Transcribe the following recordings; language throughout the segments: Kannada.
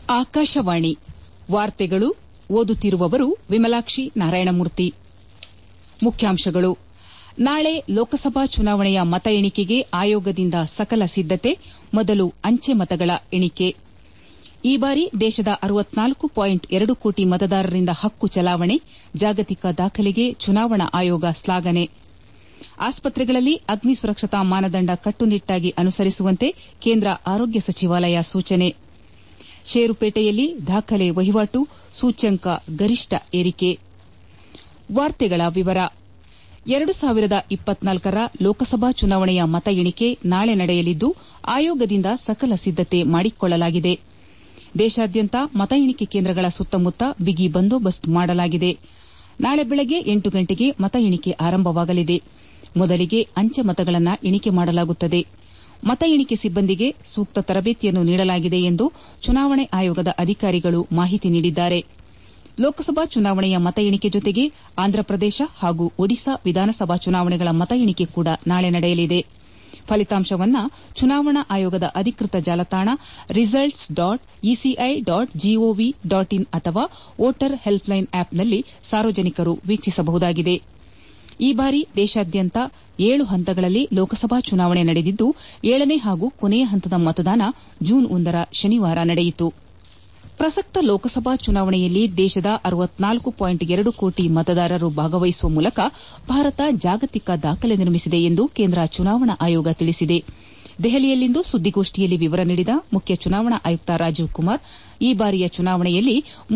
ಆಕಾಶವಾಣಿ ವಾರ್ತೆಗಳು ಓದುತ್ತಿರುವವರು ವಿಮಲಾಕ್ಷಿ ನಾರಾಯಣಮೂರ್ತಿ. ಮುಖ್ಯಾಂಶಗಳು. ನಾಳೆ ಲೋಕಸಭಾ ಚುನಾವಣೆಯ ಮತ ಎಣಿಕೆಗೆ ಆಯೋಗದಿಂದ ಸಕಲ ಸಿದ್ದತೆ. ಮೊದಲು ಅಂಚೆ ಮತಗಳ ಎಣಿಕೆ. ಈ ಬಾರಿ ದೇಶದ 64.2 ಕೋಟಿ ಮತದಾರರಿಂದ ಹಕ್ಕು ಚಲಾವಣೆ. ಜಾಗತಿಕ ದಾಖಲೆಗೆ ಚುನಾವಣಾ ಆಯೋಗ ಶ್ಲಾಘನೆ. ಆಸ್ಪತ್ರೆಗಳಲ್ಲಿ ಅಗ್ನಿ ಸುರಕ್ಷತಾ ಮಾನದಂಡ ಕಟ್ಟುನಿಟ್ಟಾಗಿ ಅನುಸರಿಸುವಂತೆ ಕೇಂದ್ರ ಆರೋಗ್ಯ ಸಚಿವಾಲಯ ಸೂಚನೆ. ಷೇರುಪೇಟೆಯಲ್ಲಿ ದಾಖಲೆ ವಹಿವಾಟು, ಸೂಚ್ಯಂಕ ಗರಿಷ್ಠ ಏರಿಕೆ. 2024ರ ಲೋಕಸಭಾ ಚುನಾವಣೆಯ ಮತ ಎಣಿಕೆ ನಾಳೆ ನಡೆಯಲಿದ್ದು, ಆಯೋಗದಿಂದ ಸಕಲ ಸಿದ್ದತೆ ಮಾಡಿಕೊಳ್ಳಲಾಗಿದೆ. ದೇಶಾದ್ಯಂತ ಮತ ಎಣಿಕೆ ಕೇಂದ್ರಗಳ ಸುತ್ತಮುತ್ತ ಬಿಗಿ ಬಂದೋಬಸ್ತ್ ಮಾಡಲಾಗಿದೆ. ನಾಳೆ ಬೆಳಗ್ಗೆ 8 ಗಂಟೆಗೆ ಮತ ಎಣಿಕೆ ಆರಂಭವಾಗಲಿದೆ. ಮೊದಲಿಗೆ ಅಂಚೆ ಮತಗಳನ್ನು ಎಣಿಕೆ ಮಾಡಲಾಗುತ್ತದೆ. ಮತ ಎಣಿಕೆ ಸಿಬ್ಬಂದಿಗೆ ಸೂಕ್ತ ತರಬೇತಿಯನ್ನು ನೀಡಲಾಗಿದೆ ಎಂದು ಚುನಾವಣಾ ಆಯೋಗದ ಅಧಿಕಾರಿಗಳು ಮಾಹಿತಿ ನೀಡಿದ್ದಾರೆ. ಲೋಕಸಭಾ ಚುನಾವಣೆಯ ಮತ ಎಣಿಕೆ ಜೊತೆಗೆ ಆಂಧ್ರಪ್ರದೇಶ ಹಾಗೂ ಒಡಿಶಾ ವಿಧಾನಸಭಾ ಚುನಾವಣೆಗಳ ಮತ ಎಣಿಕೆ ಕೂಡ ನಾಳೆ ನಡೆಯಲಿದೆ. ಫಲಿತಾಂಶವನ್ನು ಚುನಾವಣಾ ಆಯೋಗದ ಅಧಿಕೃತ ಜಾಲತಾಣ results.eci.gov.in ಅಥವಾ ವೋಟರ್ ಹೆಲ್ಪ್ಲೈನ್ ಆಪ್ನಲ್ಲಿ ಸಾರ್ವಜನಿಕರು ವೀಕ್ಷಿಸಬಹುದಾಗಿದೆ. ಈ ಬಾರಿ ದೇಶಾದ್ಯಂತ 7 ಹಂತಗಳಲ್ಲಿ ಲೋಕಸಭಾ ಚುನಾವಣೆ ನಡೆದಿದ್ದು, 7ನೇ ಹಾಗೂ ಕೊನೆಯ ಹಂತದ ಮತದಾನ ಜೂನ್ 1ರ ಶನಿವಾರ ನಡೆಯಿತು. ಪ್ರಸಕ್ತ ಲೋಕಸಭಾ ಚುನಾವಣೆಯಲ್ಲಿ ದೇಶದ 64.2 ಕೋಟಿ ಮತದಾರರು ಭಾಗವಹಿಸುವ ಮೂಲಕ ಭಾರತ ಜಾಗತಿಕ ದಾಖಲೆ ನಿರ್ಮಿಸಿದೆ ಎಂದು ಕೇಂದ್ರ ಚುನಾವಣಾ ಆಯೋಗ ತಿಳಿಸಿದೆ. ದೆಹಲಿಯಲ್ಲಿಂದು ಸುದ್ದಿಗೋಷ್ಠಿಯಲ್ಲಿ ವಿವರ ನೀಡಿದ ಮುಖ್ಯ ಚುನಾವಣಾ ಆಯುಕ್ತ ರಾಜೀವ್ ಕುಮಾರ್, ಈ ಬಾರಿಯ ಚುನಾವಣೆಯಲ್ಲಿ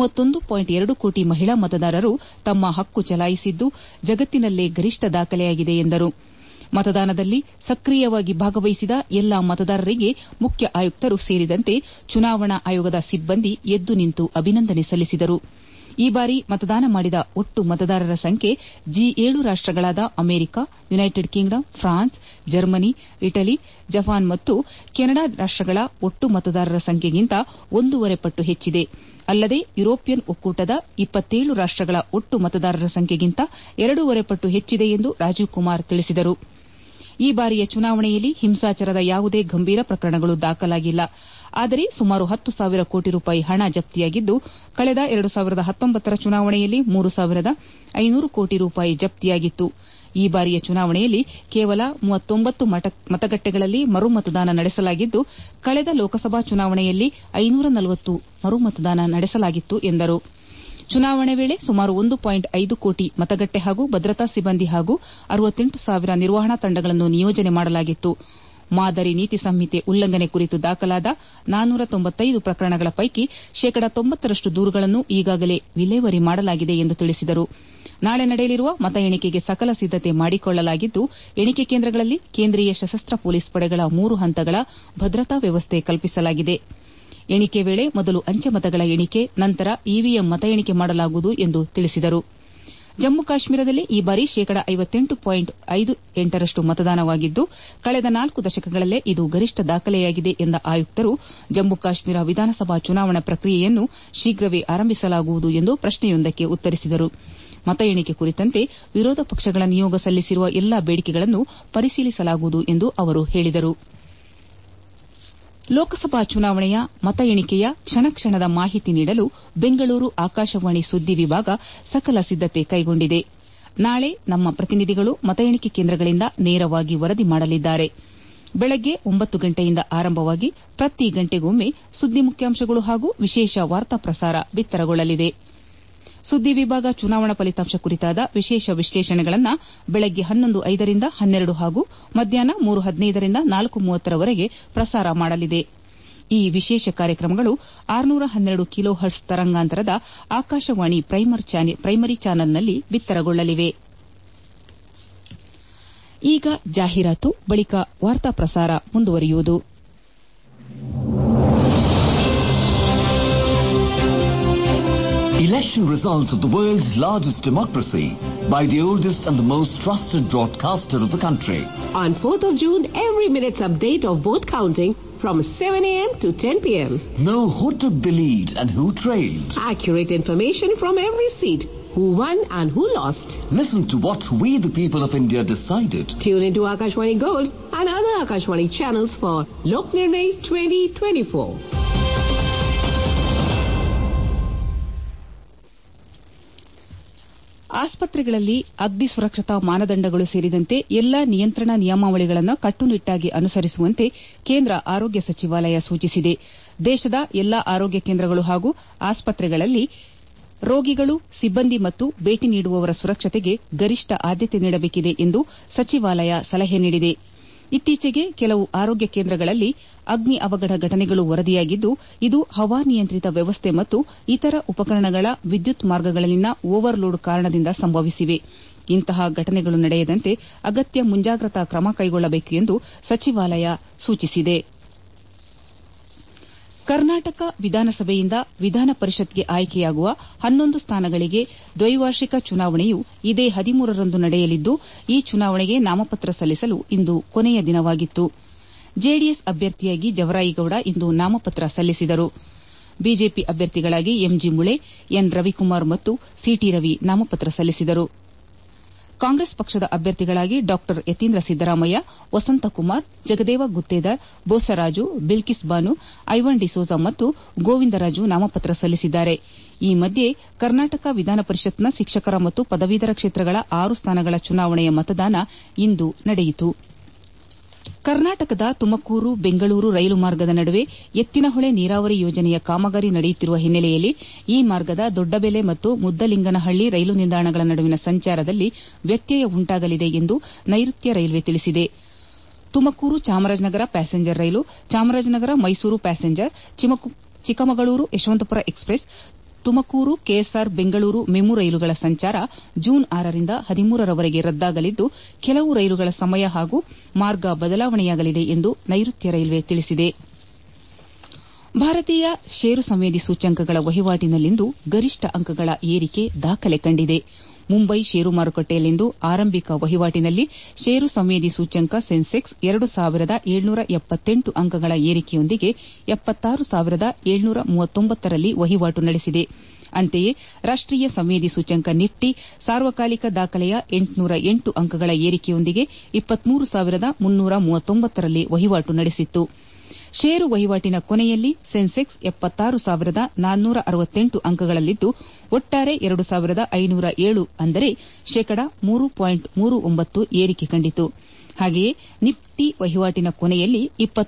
31.2 ಕೋಟಿ ಮಹಿಳಾ ಮತದಾರರು ತಮ್ಮ ಹಕ್ಕು ಚಲಾಯಿಸಿದ್ದು, ಜಗತ್ತಿನಲ್ಲೇ ಗರಿಷ್ಠ ದಾಖಲೆಯಾಗಿದೆ ಎಂದರು. ಮತದಾನದಲ್ಲಿ ಸಕ್ರಿಯವಾಗಿ ಭಾಗವಹಿಸಿದ ಎಲ್ಲಾ ಮತದಾರರಿಗೆ ಮುಖ್ಯ ಆಯುಕ್ತರು ಸೇರಿದಂತೆ ಚುನಾವಣಾ ಆಯೋಗದ ಸಿಬ್ಬಂದಿ ಎದ್ದು ನಿಂತು ಅಭಿನಂದನೆ ಸಲ್ಲಿಸಿದರು. ಈ ಬಾರಿ ಮತದಾನ ಮಾಡಿದ ಒಟ್ಟು ಮತದಾರರ ಸಂಖ್ಯೆ G7 ರಾಷ್ಟಗಳಾದ America, United Kingdom, France, Germany, Italy, Japan ಮತ್ತು ಕೆನಡಾ ರಾಷ್ಟಗಳ ಒಟ್ಟು ಮತದಾರರ ಸಂಖ್ಯೆಗಿಂತ 1.5 ಪಟ್ಟು ಹೆಚ್ಚಿದೆ. ಅಲ್ಲದೆ ಯುರೋಪಿಯನ್ ಒಕ್ಕೂಟದ 27 ರಾಷ್ಟಗಳ ಒಟ್ಟು ಮತದಾರರ ಸಂಖ್ಯೆಗಿಂತ 2.5 ಪಟ್ಟು ಹೆಚ್ಚಿದೆ ಎಂದು ರಾಜೀವ್ ಕುಮಾರ್ ತಿಳಿಸಿದರು. ಈ ಬಾರಿಯ ಚುನಾವಣೆಯಲ್ಲಿ ಹಿಂಸಾಚಾರದ ಯಾವುದೇ ಗಂಭೀರ ಪ್ರಕರಣಗಳು ದಾಖಲಾಗಿಲ್ಲ. ಆದರೆ ಸುಮಾರು 10,000 ಕೋಟಿ ರೂಪಾಯಿ ಹಣ ಜಪ್ತಿಯಾಗಿದ್ದು, ಕಳೆದ 2019ರ ಚುನಾವಣೆಯಲ್ಲಿ 3,500 ಕೋಟಿ ರೂಪಾಯಿ ಜಪ್ತಿಯಾಗಿತ್ತು. ಈ ಬಾರಿಯ ಚುನಾವಣೆಯಲ್ಲಿ ಕೇವಲ 39 ಮತಗಟ್ಟೆಗಳಲ್ಲಿ ಮರುಮತದಾನ ನಡೆಸಲಾಗಿದ್ದು, ಕಳೆದ ಲೋಕಸಭಾ ಚುನಾವಣೆಯಲ್ಲಿ 540 ಮರುಮತದಾನ ನಡೆಸಲಾಗಿತ್ತು ಎಂದರು. ಚುನಾವಣೆ ವೇಳೆ ಸುಮಾರು 1.5 ಕೋಟಿ ಮತಗಟ್ಟೆ ಹಾಗೂ ಭದ್ರತಾ ಸಿಬ್ಬಂದಿ ಹಾಗೂ 68,000 ನಿರ್ವಹಣಾ ತಂಡಗಳನ್ನು ನಿಯೋಜನೆ ಮಾಡಲಾಗಿತ್ತು. ಮಾದರಿ ನೀತಿ ಸಂಹಿತೆ ಉಲ್ಲಂಘನೆ ಕುರಿತು ದಾಖಲಾದ 495 ಪ್ರಕರಣಗಳ ಪೈಕಿ 90% ದೂರುಗಳನ್ನು ಈಗಾಗಲೇ ವಿಲೇವಾರಿ ಮಾಡಲಾಗಿದೆ ಎಂದು ತಿಳಿಸಿದರು. ನಾಳೆ ನಡೆಯಲಿರುವ ಮತ ಎಣಿಕೆಗೆ ಸಕಲ ಸಿದ್ದತೆ ಮಾಡಿಕೊಳ್ಳಲಾಗಿದ್ದು, ಎಣಿಕೆ ಕೇಂದ್ರಗಳಲ್ಲಿ ಕೇಂದ್ರೀಯ ಸಶಸ್ತ್ರ ಪೊಲೀಸ್ ಪಡೆಗಳ 3 ಹಂತಗಳ ಭದ್ರತಾ ವ್ಯವಸ್ಥೆ ಕಲ್ಪಿಸಲಾಗಿದೆ. ಎಣಿಕೆ ವೇಳೆ ಮೊದಲು ಅಂಚೆ ಮತಗಳ ಎಣಿಕೆ, ನಂತರ ಇವಿಎಂ ಮತ ಎಣಿಕೆ ಮಾಡಲಾಗುವುದು ಎಂದು ತಿಳಿಸಿದರು. ಜಮ್ಮು ಕಾಶ್ಮೀರದಲ್ಲಿ ಈ ಬಾರಿ 58.58% ಮತದಾನವಾಗಿದ್ದು, ಕಳೆದ 4 ದಶಕಗಳಲ್ಲೇ ಇದು ಗರಿಷ್ಠ ದಾಖಲೆಯಾಗಿದೆ ಎಂದ ಆಯುಕ್ತರು, ಜಮ್ಮು ಕಾಶ್ಮೀರ ವಿಧಾನಸಭಾ ಚುನಾವಣಾ ಪ್ರಕ್ರಿಯೆಯನ್ನು ಶೀಘ್ರವೇ ಆರಂಭಿಸಲಾಗುವುದು ಎಂದು ಪ್ರಶ್ನೆಯೊಂದಕ್ಕೆ ಉತ್ತರಿಸಿದರು. ಮತ ಎಣಿಕೆ ಕುರಿತಂತೆ ವಿರೋಧ ಪಕ್ಷಗಳ ನಿಯೋಗ ಸಲ್ಲಿಸಿರುವ ಎಲ್ಲಾ ಬೇಡಿಕೆಗಳನ್ನು ಪರಿಶೀಲಿಸಲಾಗುವುದು ಎಂದು ಅವರು ಹೇಳಿದರು. ಲೋಕಸಭಾ ಚುನಾವಣೆಯ ಮತ ಎಣಿಕೆಯ ಕ್ಷಣ ಕ್ಷಣದ ಮಾಹಿತಿ ನೀಡಲು ಬೆಂಗಳೂರು ಆಕಾಶವಾಣಿ ಸುದ್ದಿ ವಿಭಾಗ ಸಕಲ ಸಿದ್ದತೆ ಕೈಗೊಂಡಿದೆ. ನಾಳೆ ನಮ್ಮ ಪ್ರತಿನಿಧಿಗಳು ಮತ ಎಣಿಕೆ ಕೇಂದ್ರಗಳಿಂದ ನೇರವಾಗಿ ವರದಿ ಮಾಡಲಿದ್ದಾರೆ. ಬೆಳಗ್ಗೆ 9 ಗಂಟೆಯಿಂದ ಆರಂಭವಾಗಿ ಪ್ರತಿ ಗಂಟೆಗೊಮ್ಮೆ ಸುದ್ದಿ ಮುಖ್ಯಾಂಶಗಳು ಹಾಗೂ ವಿಶೇಷ ವಾರ್ತಾ ಪ್ರಸಾರ ಬಿತ್ತರಗೊಳ್ಳಲಿದೆ. ಸುದ್ದಿ ವಿಭಾಗ ಚುನಾವಣಾ ಫಲಿತಾಂಶ ಕುರಿತಾದ ವಿಶೇಷ ವಿಶ್ಲೇಷಣೆಗಳನ್ನು ಬೆಳಗ್ಗೆ 11:05ರಿಂದ 12 ಹಾಗೂ ಮಧ್ಯಾಹ್ನ 3:15ರಿಂದ 4:30ರವರೆಗೆ ಪ್ರಸಾರ ಮಾಡಲಿದೆ. ಈ ವಿಶೇಷ ಕಾರ್ಯಕ್ರಮಗಳು 612 ಕಿಲೋ ಹರ್ಟ್ಸ್ ತರಂಗಾಂತರದ ಆಕಾಶವಾಣಿ ಪ್ರೈಮರಿ ಚಾನೆಲ್ನಲ್ಲಿ ಬಿತ್ತರಗೊಳ್ಳಲಿವೆ. ಈಗ ಜಾಹೀರಾತು, ಬಳಿಕ ವಾರ್ತಾ ಪ್ರಸಾರ ಮುಂದುವರಿಯುವುದು. Election results of the world's largest democracy by the oldest and the most trusted broadcaster of the country. On 4th of June, every minute's update of vote counting from 7 a.m. to 10 p.m. Know who took the lead and who trailed. Accurate information from every seat, who won and who lost. Listen to what we the people of India decided. Tune into Akashwani Gold and other Akashwani channels for Lok Nirnay 2024. ಆಸ್ಪತ್ರೆಗಳಲ್ಲಿ ಅಗ್ನಿ ಸುರಕ್ಷತಾ ಮಾನದಂಡಗಳು ಸೇರಿದಂತೆ ಎಲ್ಲಾ ನಿಯಂತ್ರಣ ನಿಯಮಾವಳಿಗಳನ್ನು ಕಟ್ಟುನಿಟ್ಟಾಗಿ ಅನುಸರಿಸುವಂತೆ ಕೇಂದ್ರ ಆರೋಗ್ಯ ಸಚಿವಾಲಯ ಸೂಚಿಸಿದೆ. ದೇಶದ ಎಲ್ಲಾ ಆರೋಗ್ಯ ಕೇಂದ್ರಗಳು ಹಾಗೂ ಆಸ್ಪತ್ರೆಗಳಲ್ಲಿ ರೋಗಿಗಳು, ಸಿಬ್ಬಂದಿ ಮತ್ತು ಭೇಟಿ ನೀಡುವವರ ಸುರಕ್ಷತೆಗೆ ಗರಿಷ್ಠ ಆದ್ಯತೆ ನೀಡಬೇಕಿದೆ ಎಂದು ಸಚಿವಾಲಯ ಸಲಹೆ ನೀಡಿದೆ. ಇತ್ತೀಚೆಗೆ ಕೆಲವು ಆರೋಗ್ಯ ಕೇಂದ್ರಗಳಲ್ಲಿ ಅಗ್ನಿ ಅವಘಡ ಘಟನೆಗಳು ವರದಿಯಾಗಿದ್ದು, ಇದು ಹವಾನಿಯಂತ್ರಿತ ವ್ಯವಸ್ಥೆ ಮತ್ತು ಇತರ ಉಪಕರಣಗಳ ವಿದ್ಯುತ್ ಮಾರ್ಗಗಳಲ್ಲಿನ ಓವರ್ಲೋಡ್ ಕಾರಣದಿಂದ ಸಂಭವಿಸಿವೆ. ಇಂತಹ ಘಟನೆಗಳು ನಡೆಯದಂತೆ ಅಗತ್ಯ ಮುಂಜಾಗ್ರತಾ ಕ್ರಮ ಕೈಗೊಳ್ಳಬೇಕು ಎಂದು ಸಚಿವಾಲಯ ಸೂಚಿಸಿದೆ. ಕರ್ನಾಟಕ ವಿಧಾನಸಭೆಯಿಂದ ವಿಧಾನ ಪರಿಷತ್ಗೆ ಆಯ್ಕೆಯಾಗುವ 11 ಸ್ಥಾನಗಳಿಗೆ ದ್ವೈವಾರ್ಷಿಕ ಚುನಾವಣೆಯು ಇದೇ 13ರಂದು ನಡೆಯಲಿದ್ದು, ಈ ಚುನಾವಣೆಗೆ ನಾಮಪತ್ರ ಸಲ್ಲಿಸಲು ಇಂದು ಕೊನೆಯ ದಿನವಾಗಿತ್ತು. ಜೆಡಿಎಸ್ ಅಭ್ಯರ್ಥಿಯಾಗಿ ಜವರಾಯಿಗೌಡ ಇಂದು ನಾಮಪತ್ರ ಸಲ್ಲಿಸಿದರು. ಬಿಜೆಪಿ ಅಭ್ಯರ್ಥಿಗಳಾಗಿ ಎಂಜಿ ಮುಳೆ, ಎನ್ ರವಿಕುಮಾರ್ ಮತ್ತು ಸಿಟಿ ರವಿ ನಾಮಪತ್ರ ಸಲ್ಲಿಸಿದರು. ಕಾಂಗ್ರೆಸ್ ಪಕ್ಷದ ಅಭ್ಯರ್ಥಿಗಳಾಗಿ ಡಾ ಯತೀಂದ್ರ ಸಿದ್ದರಾಮಯ್ಯ, ವಸಂತಕುಮಾರ್, ಜಗದೇವ ಗುತ್ತೇದಾರ್, ಬೋಸರಾಜು, ಬಿಲ್ಕಿಸ್ ಬಾನು, ಐವನ್ ಡಿಸೋಜಾ ಮತ್ತು ಗೋವಿಂದರಾಜು ನಾಮಪತ್ರ ಸಲ್ಲಿಸಿದ್ದಾರೆ. ಈ ಮಧ್ಯೆ ಕರ್ನಾಟಕ ವಿಧಾನ ಪರಿಷತ್ನ ಶಿಕ್ಷಕರ ಮತ್ತು ಪದವೀಧರ ಕ್ಷೇತ್ರಗಳ 6 ಸ್ಥಾನಗಳ ಚುನಾವಣೆಯ ಮತದಾನ ಇಂದು ನಡೆಯಿತು. ಕರ್ನಾಟಕದ ತುಮಕೂರು ಬೆಂಗಳೂರು ರೈಲು ಮಾರ್ಗದ ನಡುವೆ ಎತ್ತಿನಹೊಳೆ ನೀರಾವರಿ ಯೋಜನೆಯ ಕಾಮಗಾರಿ ನಡೆಯುತ್ತಿರುವ ಹಿನ್ನೆಲೆಯಲ್ಲಿ ಈ ಮಾರ್ಗದ ದೊಡ್ಡಬೆಲೆ ಮತ್ತು ಮುದ್ದಲಿಂಗನಹಳ್ಳಿ ರೈಲು ನಿಲ್ದಾಣಗಳ ನಡುವಿನ ಸಂಚಾರದಲ್ಲಿ ವ್ಯತ್ಯಯ ಉಂಟಾಗಲಿದೆ ಎಂದು ನೈಋತ್ಯ ರೈಲ್ವೆ ತಿಳಿಸಿದೆ. ತುಮಕೂರು ಚಾಮರಾಜನಗರ ಪ್ಯಾಸೆಂಜರ್ ರೈಲು, Chamarajanagar Mysuru passenger, Chikkamagaluru Yeshwantpur express, Tumakuru KSR Bengaluru MEMU ರೈಲುಗಳ ಸಂಚಾರ ಜೂನ್ 6ರಿಂದ 13ರವರೆಗೆ ರದ್ದಾಗಲಿದ್ದು, ಕೆಲವು ರೈಲುಗಳ ಸಮಯ ಹಾಗೂ ಮಾರ್ಗ ಬದಲಾವಣೆಯಾಗಲಿದೆ ಎಂದು ನೈಋತ್ಯ ರೈಲ್ವೆ ತಿಳಿಸಿದೆ. ಭಾರತೀಯ ಷೇರು ಸಂವೇದಿ ಸೂಚ್ಯಂಕಗಳ ವಹಿವಾಟಿನಲ್ಲಿಂದು ಗರಿಷ್ಠ ಅಂಕಗಳ ಏರಿಕೆ ದಾಖಲೆ ಕಂಡಿದೆ. ಮುಂಬೈ ಷೇರು ಮಾರುಕಟ್ಟೆಯಲ್ಲಿಂದು ಆರಂಭಿಕ ವಹಿವಾಟಿನಲ್ಲಿ ಷೇರು ಸಂವೇದಿ ಸೂಚ್ಯಂಕ ಸೆನ್ಸೆಕ್ಸ್ 2778 ಅಂಕಗಳ ಏರಿಕೆಯೊಂದಿಗೆ 76739ರಲ್ಲಿ ವಹಿವಾಟು ನಡೆಸಿದೆ. ಅಂತೆಯೇ ರಾಷ್ಟೀಯ ಸಂವೇದಿ ಸೂಚ್ಯಂಕ ನಿಫ್ಟಿ ಸಾರ್ವಕಾಲಿಕ ದಾಖಲೆಯ 808 ಅಂಕಗಳ ಏರಿಕೆಯೊಂದಿಗೆ 23339ರಲ್ಲಿ ವಹಿವಾಟು ನಡೆಸಿತ್ತು. ಷೇರು ವಹಿವಾಟಿನ ಕೊನೆಯಲ್ಲಿ ಸೆನ್ಸೆಕ್ಸ್ 76468 ಅಂಕಗಳಲ್ಲಿದ್ದು, ಒಟ್ಟಾರೆ 2507 ಅಂದರೆ ಶೇಕಡಾ 3.39 ಏರಿಕೆ ಕಂಡಿತು. ಹಾಗೆಯೇ ನಿಫ್ಟಿ ವಹಿವಾಟಿನ ಕೊನೆಯಲ್ಲಿ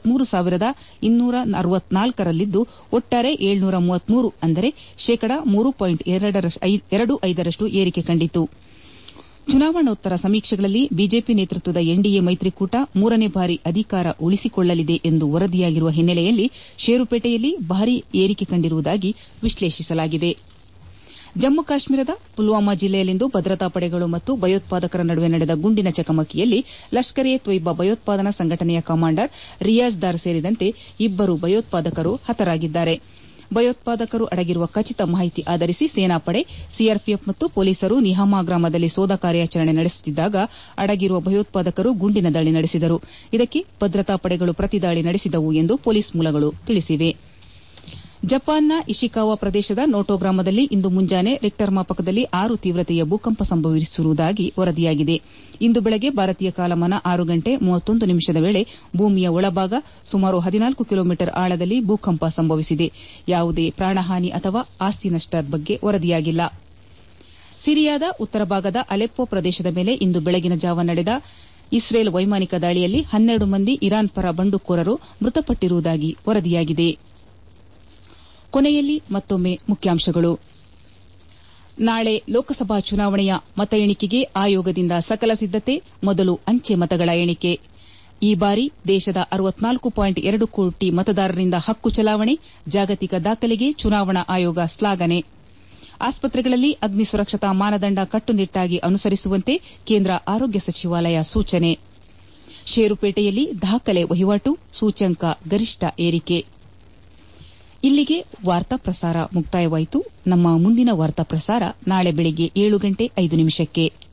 23264ರಲ್ಲಿದ್ದು, ಒಟ್ಟಾರೆ 733 ಅಂದರೆ ಶೇಕಡಾ 3.25ರಷ್ಟು ಏರಿಕೆ ಕಂಡಿತು. ಚುನಾವಣೋತ್ತರ ಸಮೀಕ್ಷೆಗಳಲ್ಲಿ ಬಿಜೆಪಿ ನೇತೃತ್ವದ ಎನ್ಡಿಎ ಮೈತ್ರಿಕೂಟ 3ನೇ ಬಾರಿ ಅಧಿಕಾರ ಉಳಿಸಿಕೊಳ್ಳಲಿದೆ ಎಂದು ವರದಿಯಾಗಿರುವ ಹಿನ್ನೆಲೆಯಲ್ಲಿ ಷೇರುಪೇಟೆಯಲ್ಲಿ ಭಾರೀ ಏರಿಕೆ ಕಂಡಿರುವುದಾಗಿ ವಿಶ್ಲೇಷಿಸಲಾಗಿದೆ. ಜಮ್ಮು ಕಾಶ್ಮೀರದ ಪುಲ್ವಾಮಾ ಜಿಲ್ಲೆಯಲ್ಲಿಂದು ಭದ್ರತಾ ಪಡೆಗಳು ಮತ್ತು ಭಯೋತ್ಪಾದಕರ ನಡುವೆ ನಡೆದ ಗುಂಡಿನ ಚಕಮಕಿಯಲ್ಲಿ ಲಷ್ಕರ್ ಎ ತೊಯ್ಬಾ ಭಯೋತ್ಪಾದನಾ ಸಂಘಟನೆಯ ಕಮಾಂಡರ್ ರಿಯಾಜ್ ದಾರ್ ಸೇರಿದಂತೆ 2 ಭಯೋತ್ಪಾದಕರು ಹತರಾಗಿದ್ದಾರೆ. ಭಯೋತ್ಪಾದಕರು ಅಡಗಿರುವ ಖಚಿತ ಮಾಹಿತಿ ಆಧರಿಸಿ ಸೇನಾಪಡೆ, ಸಿಆರ್ಪಿಎಫ್ ಮತ್ತು ಪೊಲೀಸರು ನಿಹಾಮಾ ಗ್ರಾಮದಲ್ಲಿ ಶೋಧ ಕಾರ್ಯಾಚರಣೆ ನಡೆಸುತ್ತಿದ್ದಾಗ ಅಡಗಿರುವ ಭಯೋತ್ಪಾದಕರು ಗುಂಡಿನ ದಾಳಿ ನಡೆಸಿದರು. ಇದಕ್ಕೆ ಭದ್ರತಾ ಪಡೆಗಳು ಪ್ರತಿದಾಳಿ ನಡೆಸಿದವು ಎಂದು ಪೊಲೀಸ್ ಮೂಲಗಳು ತಿಳಿಸಿವೆ. ಜಪಾನ್ನ ಇಶಿಕಾವಾ ಪ್ರದೇಶದ ನೋಟೋ ಗ್ರಾಮದಲ್ಲಿ ಇಂದು ಮುಂಜಾನೆ ರಿಕ್ಟರ್ ಮಾಪಕದಲ್ಲಿ 6 ತೀವ್ರತೆಯ ಭೂಕಂಪ ಸಂಭವಿಸಿರುವುದಾಗಿ ವರದಿಯಾಗಿದೆ. ಇಂದು ಬೆಳಗ್ಗೆ ಭಾರತೀಯ ಕಾಲಮಾನ 6 ಗಂಟೆ 31 ನಿಮಿಷದ ವೇಳೆ ಭೂಮಿಯ ಒಳಭಾಗ ಸುಮಾರು 14 ಕಿಲೋಮೀಟರ್ ಆಳದಲ್ಲಿ ಭೂಕಂಪ ಸಂಭವಿಸಿದೆ. ಯಾವುದೇ ಪ್ರಾಣಹಾನಿ ಅಥವಾ ಆಸ್ತಿ ನಷ್ಟದ ಬಗ್ಗೆ ವರದಿಯಾಗಿಲ್ಲ. ಸಿರಿಯಾದ ಉತ್ತರ ಭಾಗದ ಅಲೆಪ್ಪೋ ಪ್ರದೇಶದ ಮೇಲೆ ಇಂದು ಬೆಳಗಿನ ಜಾವ ನಡೆದ ಇಸ್ರೇಲ್ ವೈಮಾನಿಕ ದಾಳಿಯಲ್ಲಿ 12 ಮಂದಿ ಇರಾನ್ ಪರ ಬಂಡುಕೋರರು ಮೃತಪಟ್ಟಿರುವುದಾಗಿ ವರದಿಯಾಗಿದೆ. ಕೊನೆಯಲ್ಲಿ ಮತ್ತೊಮ್ಮೆ ಮುಖ್ಯಾಂಶಗಳು. ನಾಳೆ ಲೋಕಸಭಾ ಚುನಾವಣೆಯ ಮತ ಎಣಿಕೆಗೆ ಆಯೋಗದಿಂದ ಸಕಲ ಸಿದ್ದತೆ, ಮೊದಲು ಅಂಚೆ ಮತಗಳ ಎಣಿಕೆ. ಈ ಬಾರಿ ದೇಶದ 64.2 ಕೋಟಿ ಮತದಾರರಿಂದ ಹಕ್ಕು ಚಲಾವಣೆ, ಜಾಗತಿಕ ದಾಖಲೆಗೆ ಚುನಾವಣಾ ಆಯೋಗ ಶ್ಲಾಘನೆ. ಆಸ್ಪತ್ರೆಗಳಲ್ಲಿ ಅಗ್ನಿ ಸುರಕ್ಷತಾ ಮಾನದಂಡ ಕಟ್ಟುನಿಟ್ಟಾಗಿ ಅನುಸರಿಸುವಂತೆ ಕೇಂದ್ರ ಆರೋಗ್ಯ ಸಚಿವಾಲಯ ಸೂಚನೆ. ಷೇರುಪೇಟೆಯಲ್ಲಿ ದಾಖಲೆ ವಹಿವಾಟು, ಸೂಚ್ಯಂಕ ಗರಿಷ್ಠ ಏರಿಕೆ. ಇಲ್ಲಿಗೆ ವಾರ್ತಾ ಪ್ರಸಾರ ಮುಕ್ತಾಯವಾಯಿತು. ನಮ್ಮ ಮುಂದಿನ ವಾರ್ತಾ ಪ್ರಸಾರ ನಾಳೆ ಬೆಳಗ್ಗೆ 7 ಗಂಟೆ 5 ನಿಮಿಷಕ್ಕೆ.